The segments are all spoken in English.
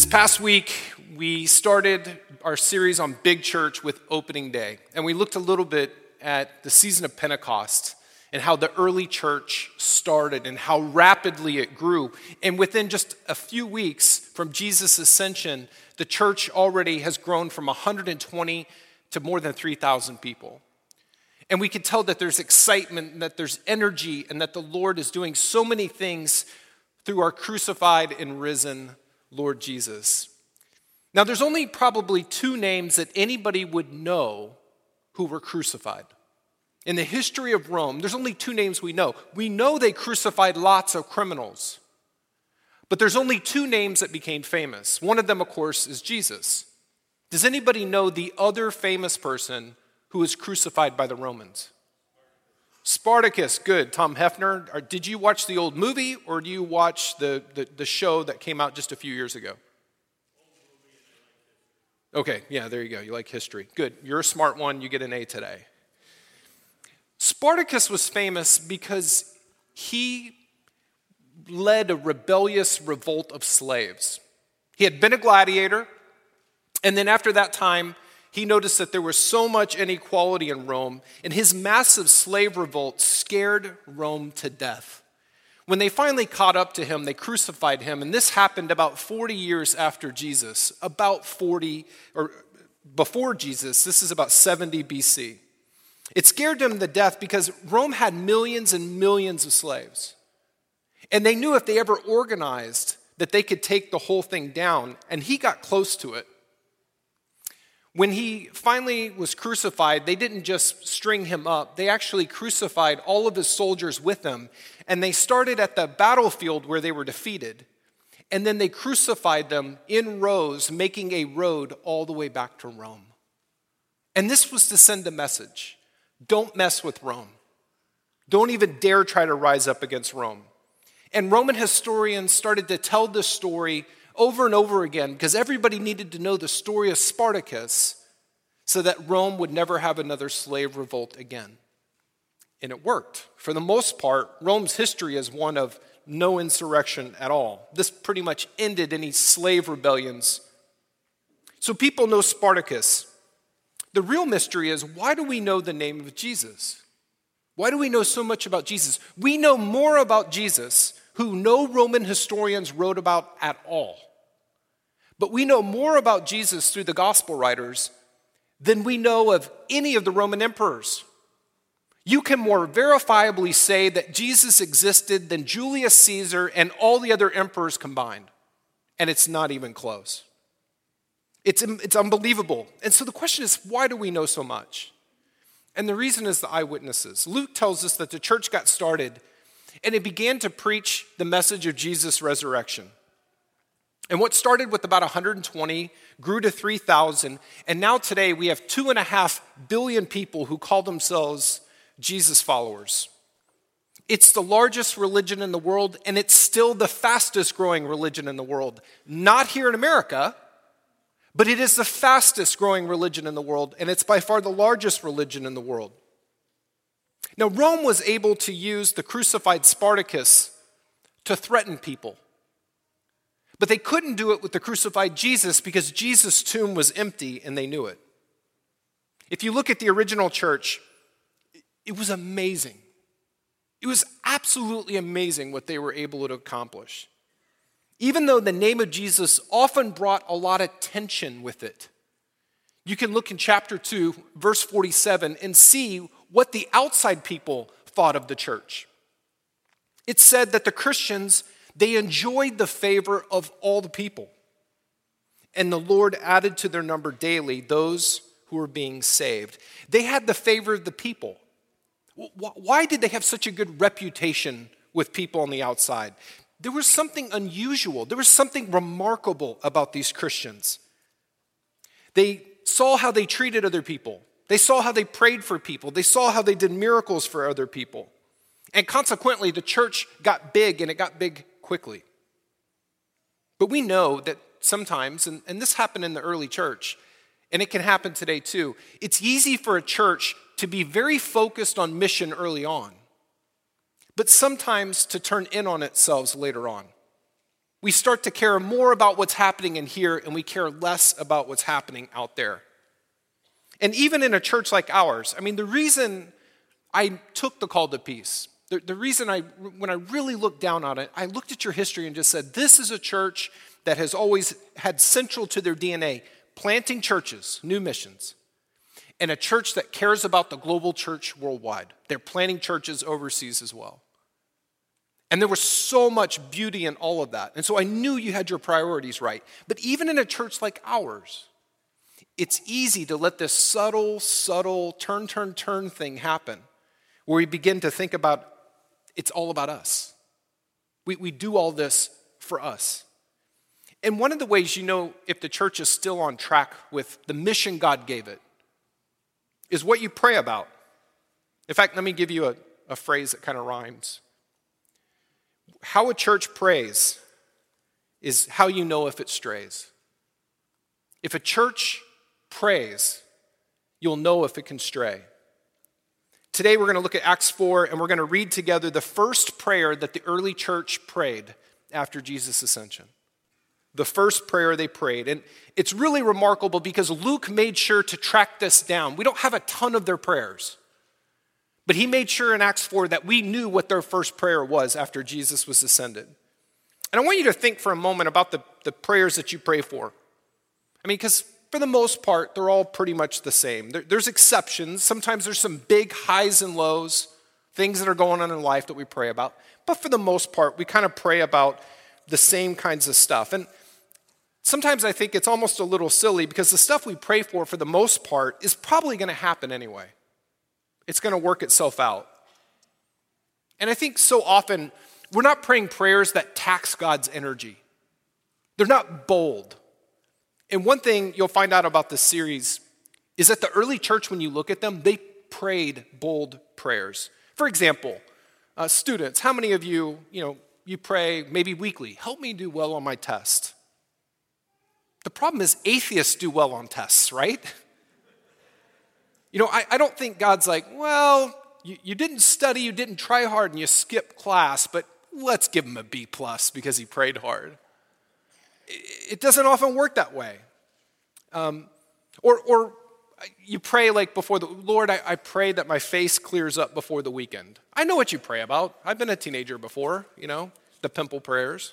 past week, we started our series on Big Church with Opening Day, and we looked a little bit at the season of Pentecost and how the early church started and how rapidly it grew. And within just a few weeks from Jesus' ascension, the church already has grown from 120 to more than 3,000 people. And we can tell that there's excitement and that there's energy and that the Lord is doing so many things through our crucified and risen Lord Jesus. Now, there's only probably two names that anybody would know who were crucified. In the history of Rome, there's only two names we know. We know they crucified lots of criminals, but there's only two names that became famous. One of them, of course, is Jesus. Does anybody know the other famous person who was crucified by the Romans? Spartacus, good. Tom Hefner. Did you watch the old movie or do you watch the show that came out just a few years ago? Okay, yeah, there you go. You like history. Good. You're a smart one. You get an A today. Spartacus was famous because he led a rebellious revolt of slaves. He had been a gladiator, and then after that time, he noticed that there was so much inequality in Rome, and his massive slave revolt scared Rome to death. When they finally caught up to him, they crucified him, and this happened about 40 years after Jesus, before Jesus. This is about 70 BC. It scared them to death because Rome had millions and millions of slaves, and they knew if they ever organized that they could take the whole thing down, and he got close to it. When he finally was crucified, they didn't just string him up. They actually crucified all of his soldiers with him. And they started at the battlefield where they were defeated. And then they crucified them in rows, making a road all the way back to Rome. And this was to send a message. Don't mess with Rome. Don't even dare try to rise up against Rome. And Roman historians started to tell this story over and over again because everybody needed to know the story of Spartacus so that Rome would never have another slave revolt again. And it worked. For the most part, Rome's history is one of no insurrection at all. This pretty much ended any slave rebellions. So people know Spartacus. The real mystery is, why do we know the name of Jesus? Why do we know so much about Jesus? We know more about Jesus who no Roman historians wrote about at all. But we know more about Jesus through the gospel writers than we know of any of the Roman emperors. You can more verifiably say that Jesus existed than Julius Caesar and all the other emperors combined. And it's not even close. It's unbelievable. And so the question is, why do we know so much? And the reason is the eyewitnesses. Luke tells us that the church got started and it began to preach the message of Jesus' resurrection. And what started with about 120 grew to 3,000. And now today we have 2.5 billion people who call themselves Jesus followers. It's the largest religion in the world, and it's still the fastest growing religion in the world. Not here in America, but it is the fastest growing religion in the world, and it's by far the largest religion in the world. Now, Rome was able to use the crucified Spartacus to threaten people. But they couldn't do it with the crucified Jesus because Jesus' tomb was empty and they knew it. If you look at the original church, it was amazing. It was absolutely amazing what they were able to accomplish. Even though the name of Jesus often brought a lot of tension with it. You can look in chapter 2, verse 47, and see what the outside people thought of the church. It said that the Christians, they enjoyed the favor of all the people. And the Lord added to their number daily those who were being saved. They had the favor of the people. Why did they have such a good reputation with people on the outside? There was something unusual. There was something remarkable about these Christians. They saw how they treated other people. They saw how they prayed for people. They saw how they did miracles for other people. And consequently, the church got big, and it got big quickly. But we know that sometimes, and this happened in the early church, and it can happen today too, it's easy for a church to be very focused on mission early on, but sometimes to turn in on itself later on. we start to care more about what's happening in here and we care less about what's happening out there. And even in a church like ours, I mean, the reason I took the call to peace, the reason when I really looked down on it, I looked at your history and just said, this is a church that has always had central to their DNA, planting churches, new missions, and a church that cares about the global church worldwide. They're planting churches overseas as well. And there was so much beauty in all of that. And so I knew you had your priorities right. But even in a church like ours, it's easy to let this subtle turn thing happen where we begin to think about it's all about us. We do all this for us. And one of the ways you know if the church is still on track with the mission God gave it is what you pray about. In fact, let me give you a phrase that kind of rhymes. How a church prays is how you know if it strays. If a church prays, you'll know if it can stray. Today we're going to look at Acts 4 and we're going to read together the first prayer that the early church prayed after Jesus' ascension. The first prayer they prayed. And it's really remarkable because Luke made sure to track this down. We don't have a ton of their prayers. But he made sure in Acts 4 that we knew what their first prayer was after Jesus was ascended. And I want you to think for a moment about the prayers that you pray for. I mean, because for the most part, they're all pretty much the same. There's exceptions. Sometimes there's some big highs and lows, things that are going on in life that we pray about. But for the most part, we kind of pray about the same kinds of stuff. And sometimes I think it's almost a little silly because the stuff we pray for the most part, is probably going to happen anyway. It's going to work itself out. And I think so often, we're not praying prayers that tax God's energy. They're not bold. And one thing you'll find out about this series is that the early church, when you look at them, they prayed bold prayers. For example, students, how many of you, you pray maybe weekly, help me do well on my test? The problem is atheists do well on tests, right? I don't think God's like, well, you didn't study, you didn't try hard, and you skipped class, but let's give him a B+ because he prayed hard. It doesn't often work that way. Or you pray like before Lord, I pray that my face clears up before the weekend. I know what you pray about. I've been a teenager before, the pimple prayers.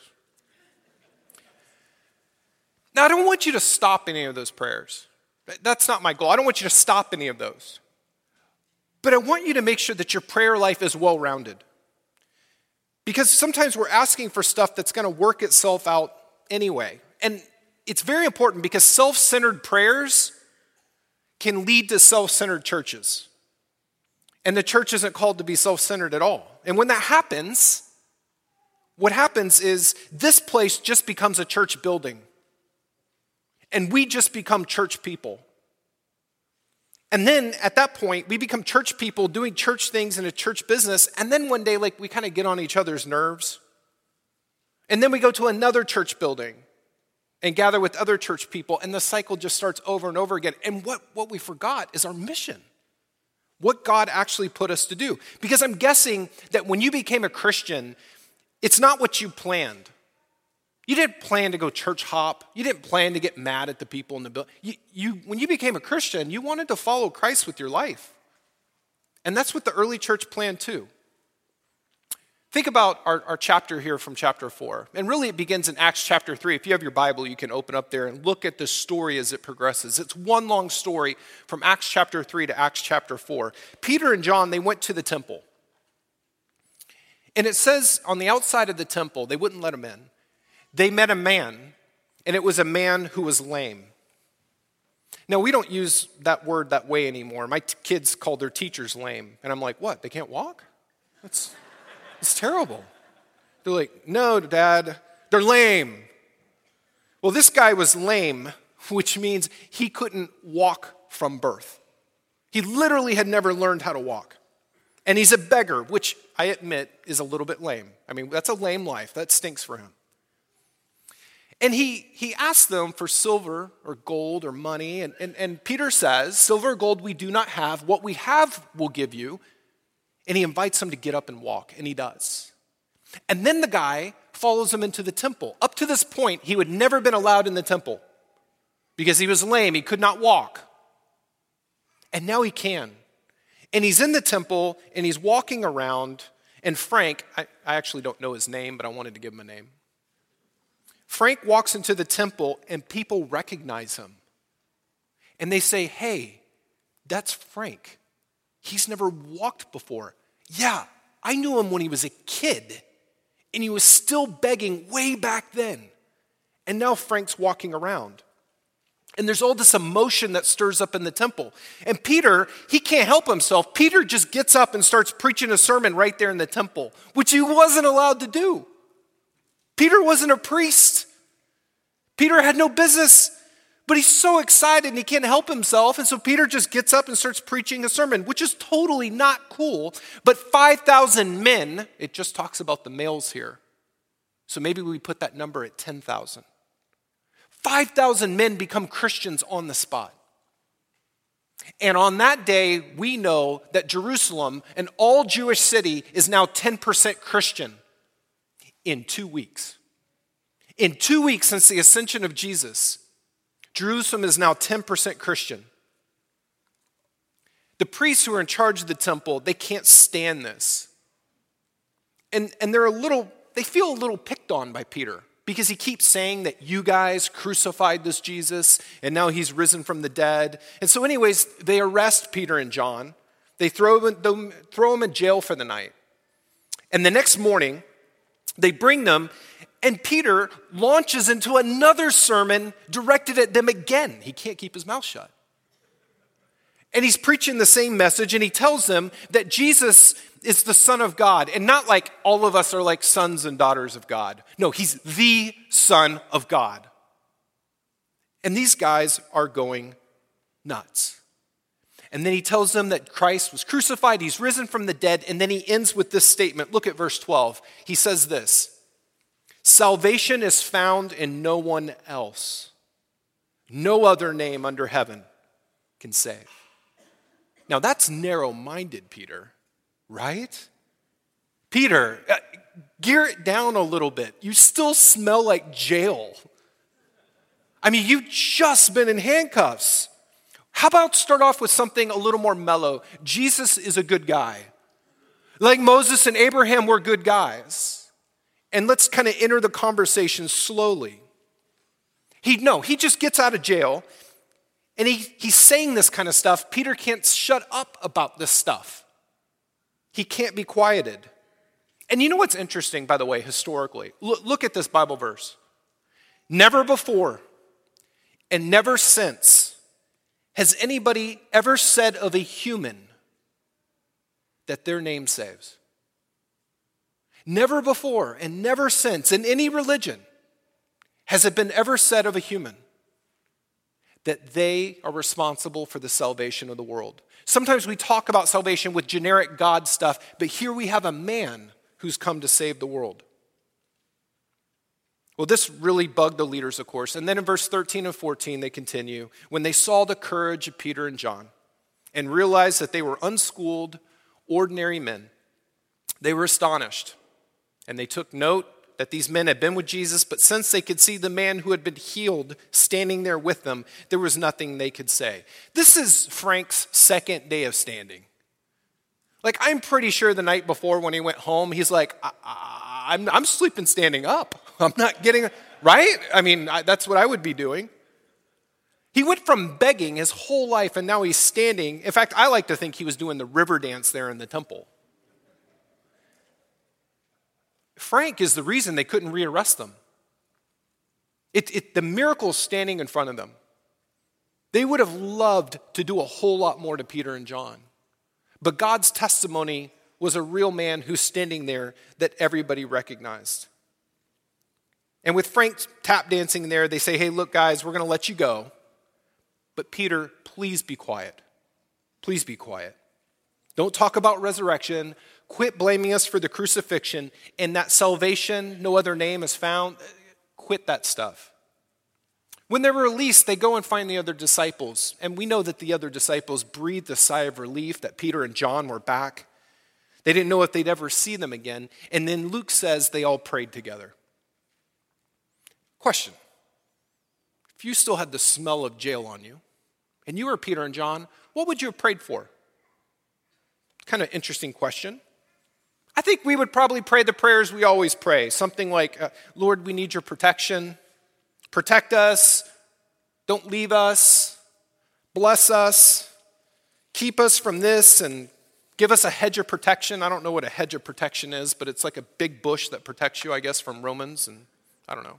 Now, I don't want you to stop any of those prayers. That's not my goal. I don't want you to stop any of those. But I want you to make sure that your prayer life is well-rounded. Because sometimes we're asking for stuff that's going to work itself out anyway. And it's very important because self-centered prayers can lead to self-centered churches. And the church isn't called to be self-centered at all. And when that happens, what happens is this place just becomes a church building. And we just become church people. And then at that point, we become church people doing church things in a church business. And then one day, we kind of get on each other's nerves. And then we go to another church building and gather with other church people. And the cycle just starts over and over again. And what we forgot is our mission. What God actually put us to do. Because I'm guessing that when you became a Christian, it's not what you planned. You didn't plan to go church hop. You didn't plan to get mad at the people in the building. When you became a Christian, you wanted to follow Christ with your life. And that's what the early church planned too. Think about our chapter here from chapter 4. And really it begins in Acts chapter 3. If you have your Bible, you can open up there and look at the story as it progresses. It's one long story from Acts chapter 3 to Acts chapter 4. Peter and John, they went to the temple. And it says on the outside of the temple, they wouldn't let them in. They met a man, and it was a man who was lame. Now, we don't use that word that way anymore. My kids called their teachers lame. And I'm like, what, they can't walk? It's terrible. They're like, no, Dad, they're lame. Well, this guy was lame, which means he couldn't walk from birth. He literally had never learned how to walk. And he's a beggar, which I admit is a little bit lame. I mean, that's a lame life. That stinks for him. And he asked them for silver or gold or money. And Peter says, silver or gold we do not have. What we have we'll give you. And he invites him to get up and walk. And he does. And then the guy follows him into the temple. Up to this point, he had never been allowed in the temple because he was lame, he could not walk. And now he can. And he's in the temple, and he's walking around, and Frank, I actually don't know his name, but I wanted to give him a name. Frank walks into the temple, and people recognize him. And they say, hey, that's Frank. He's never walked before. Yeah, I knew him when he was a kid, and he was still begging way back then. And now Frank's walking around. And there's all this emotion that stirs up in the temple. And Peter, he can't help himself. Peter just gets up and starts preaching a sermon right there in the temple, which he wasn't allowed to do. Peter wasn't a priest. Peter had no business, but he's so excited and he can't help himself. And so Peter just gets up and starts preaching a sermon, which is totally not cool. But 5,000 men, it just talks about the males here. So maybe we put that number at 10,000. 5,000 men become Christians on the spot. And on that day, we know that Jerusalem, an all-Jewish city, is now 10% Christian in 2 weeks. In 2 weeks since the ascension of Jesus, Jerusalem is now 10% Christian. The priests who are in charge of the temple, they can't stand this. And they feel a little picked on by Peter, because he keeps saying that you guys crucified this Jesus and now he's risen from the dead. And so anyways, they arrest Peter and John. They throw them in jail for the night. And the next morning, they bring them, and Peter launches into another sermon directed at them again. He can't keep his mouth shut. And he's preaching the same message, and he tells them that Jesus is the Son of God. And not like all of us are like sons and daughters of God. No, he's the Son of God. And these guys are going nuts. And then he tells them that Christ was crucified, he's risen from the dead, and then he ends with this statement. Look at verse 12. He says this: salvation is found in no one else. No other name under heaven can save. Now that's narrow-minded, Peter, right? Peter, gear it down a little bit. You still smell like jail. I mean, you've just been in handcuffs. How about start off with something a little more mellow? Jesus is a good guy. Like Moses and Abraham were good guys. And let's kind of enter the conversation slowly. He just gets out of jail. And he's saying this kind of stuff. Peter can't shut up about this stuff. He can't be quieted. And you know what's interesting, by the way, historically? Look at this Bible verse. Never before and never since has anybody ever said of a human that their name saves. Never before and never since in any religion has it been ever said of a human that they are responsible for the salvation of the world. Sometimes we talk about salvation with generic God stuff, but here we have a man who's come to save the world. Well, this really bugged the leaders, of course. And then in verse 13 and 14, they continue. When they saw the courage of Peter and John and realized that they were unschooled, ordinary men, they were astonished. And they took note that these men had been with Jesus, but since they could see the man who had been healed standing there with them, there was nothing they could say. This is Frank's second day of standing. Like, I'm pretty sure the night before when he went home, he's like, I'm sleeping standing up. I'm not getting, right? I mean, that's what I would be doing. He went from begging his whole life, and now he's standing. In fact, I like to think he was doing the river dance there in the temple. Frank is the reason they couldn't rearrest them. The miracle is standing in front of them. They would have loved to do a whole lot more to Peter and John. But God's testimony was a real man who's standing there that everybody recognized. And with Frank tap dancing there, they say, hey, look, guys, we're going to let you go. But Peter, please be quiet. Please be quiet. Don't talk about resurrection. Quit blaming us for the crucifixion and that salvation, no other name is found. Quit that stuff. When they're released, they go and find the other disciples. And we know that the other disciples breathed a sigh of relief that Peter and John were back. They didn't know if they'd ever see them again. And then Luke says they all prayed together. Question. If you still had the smell of jail on you, and you were Peter and John, what would you have prayed for? Kind of interesting question. I think we would probably pray the prayers we always pray. Something like, Lord, we need your protection. Protect us. Don't leave us. Bless us. Keep us from this and give us a hedge of protection. I don't know what a hedge of protection is, but it's like a big bush that protects you, I guess, from Romans, and I don't know.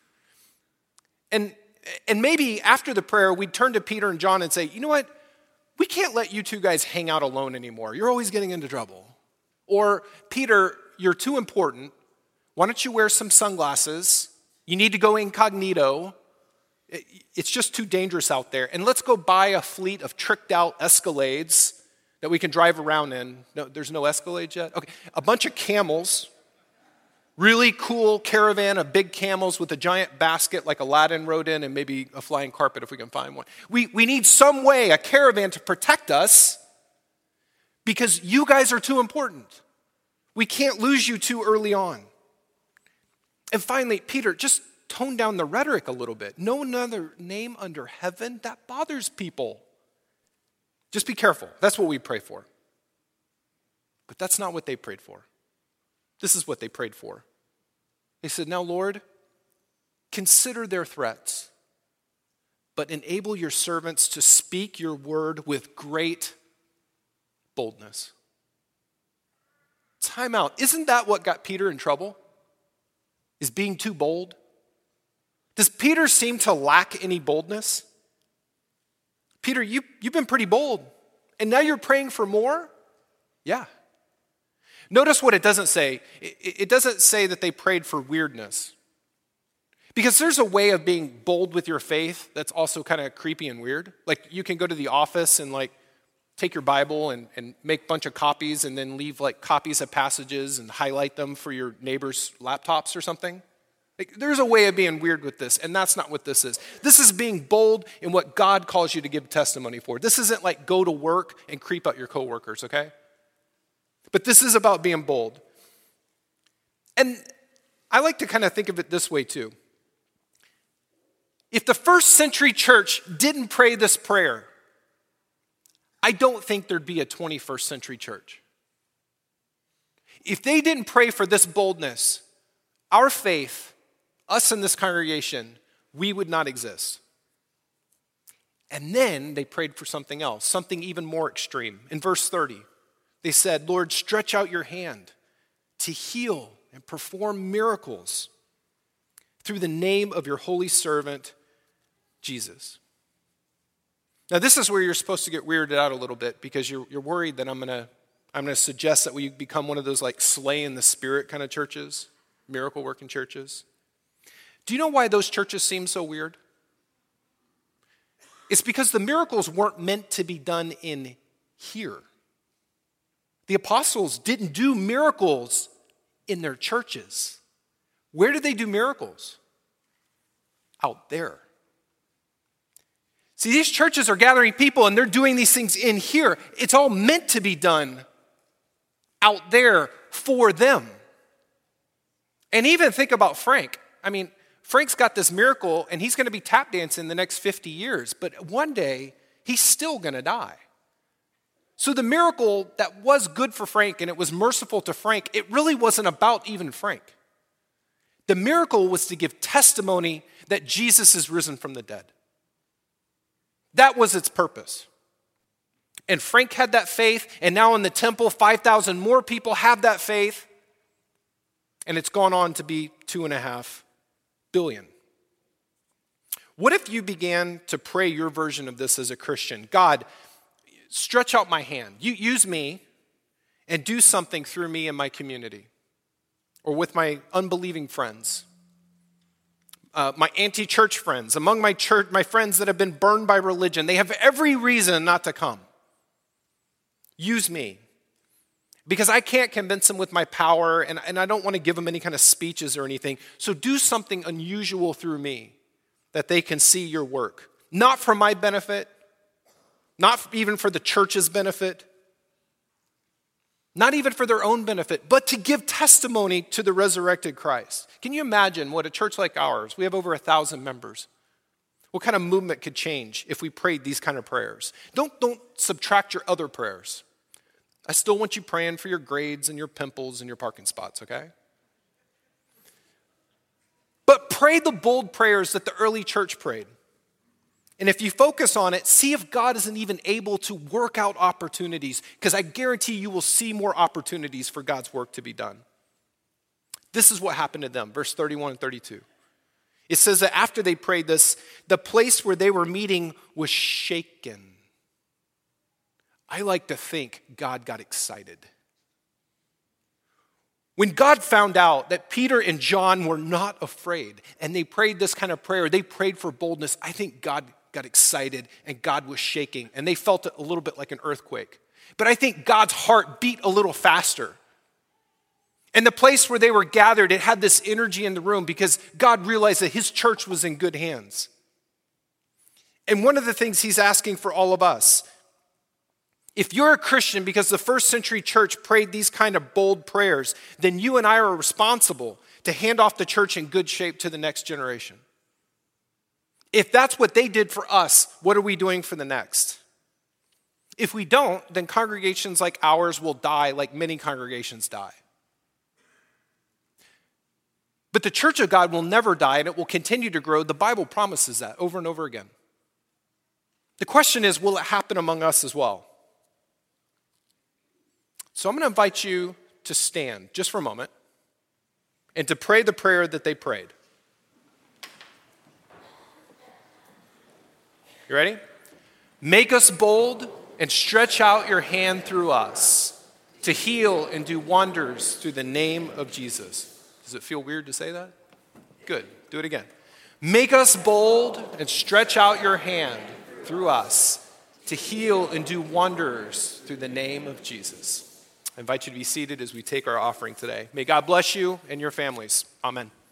And maybe after the prayer, we'd turn to Peter and John and say, you know what? We can't let you two guys hang out alone anymore. You're always getting into trouble. Or, Peter, you're too important. Why don't you wear some sunglasses? You need to go incognito. It's just too dangerous out there. And let's go buy a fleet of tricked out Escalades that we can drive around in. No, there's no Escalades yet? Okay, a bunch of camels. Really cool caravan of big camels with a giant basket like Aladdin rode in, and maybe a flying carpet if we can find one. We need some way, a caravan to protect us because you guys are too important. We can't lose you too early on. And finally, Peter, just tone down the rhetoric a little bit. No other name under heaven, that bothers people. Just be careful. That's what we pray for. But that's not what they prayed for. This is what they prayed for. They said, now, Lord, consider their threats, but enable your servants to speak your word with great boldness. Time out. Isn't that what got Peter in trouble? Is being too bold? Does Peter seem to lack any boldness? Peter, you've been pretty bold, and now you're praying for more? Yeah. Notice what it doesn't say. It doesn't say that they prayed for weirdness. Because there's a way of being bold with your faith that's also kind of creepy and weird. Like you can go to the office and like take your Bible and make a bunch of copies and then leave like copies of passages and highlight them for your neighbor's laptops or something. Like, there's a way of being weird with this, and that's not what this is. This is being bold in what God calls you to give testimony for. This isn't like go to work and creep out your coworkers, okay? But this is about being bold. And I like to kind of think of it this way too. If the first century church didn't pray this prayer, I don't think there'd be a 21st century church. If they didn't pray for this boldness, our faith, us in this congregation, we would not exist. And then they prayed for something else, something even more extreme. In verse 30, they said, Lord, stretch out your hand to heal and perform miracles through the name of your holy servant, Jesus. Now, this is where you're supposed to get weirded out a little bit because you're worried that I'm going to suggest that we become one of those like slay in the spirit kind of churches, miracle working churches. Do you know why those churches seem so weird? It's because the miracles weren't meant to be done in here. The apostles didn't do miracles in their churches. Where did they do miracles? Out there. See, these churches are gathering people and they're doing these things in here. It's all meant to be done out there for them. And even think about Frank. I mean, Frank's got this miracle and he's going to be tap dancing the next 50 years, but one day he's still going to die. So the miracle that was good for Frank and it was merciful to Frank, it really wasn't about even Frank. The miracle was to give testimony that Jesus is risen from the dead. That was its purpose. And Frank had that faith, and now in the temple, 5,000 more people have that faith, and it's gone on to be 2.5 billion. What if you began to pray your version of this as a Christian? God, stretch out my hand. You use me and do something through me in my community or with my unbelieving friends, my anti-church friends, among my friends that have been burned by religion. They have every reason not to come. Use me because I can't convince them with my power and I don't want to give them any kind of speeches or anything. So do something unusual through me that they can see your work. Not for my benefit, not even for the church's benefit. not even for their own benefit, but to give testimony to the resurrected Christ. Can you imagine what a church like ours, we have over 1,000 members, what kind of movement could change if we prayed these kind of prayers? Don't subtract your other prayers. I still want you praying for your grades and your pimples and your parking spots, okay? But pray the bold prayers that the early church prayed. And if you focus on it, see if God isn't even able to work out opportunities, because I guarantee you will see more opportunities for God's work to be done. This is what happened to them, verse 31 and 32. It says that after they prayed this, the place where they were meeting was shaken. I like to think God got excited. When God found out that Peter and John were not afraid and they prayed this kind of prayer, they prayed for boldness, I think God got excited and God was shaking and they felt it a little bit like an earthquake. But I think God's heart beat a little faster. And the place where they were gathered, it had this energy in the room because God realized that his church was in good hands. And one of the things he's asking for all of us, if you're a Christian because the first century church prayed these kind of bold prayers, then you and I are responsible to hand off the church in good shape to the next generation. If that's what they did for us, what are we doing for the next? If we don't, then congregations like ours will die like many congregations die. But the church of God will never die and it will continue to grow. The Bible promises that over and over again. The question is, will it happen among us as well? So I'm going to invite you to stand just for a moment and to pray the prayer that they prayed. You ready? Make us bold and stretch out your hand through us to heal and do wonders through the name of Jesus. Does it feel weird to say that? Good. Do it again. Make us bold and stretch out your hand through us to heal and do wonders through the name of Jesus. I invite you to be seated as we take our offering today. May God bless you and your families. Amen.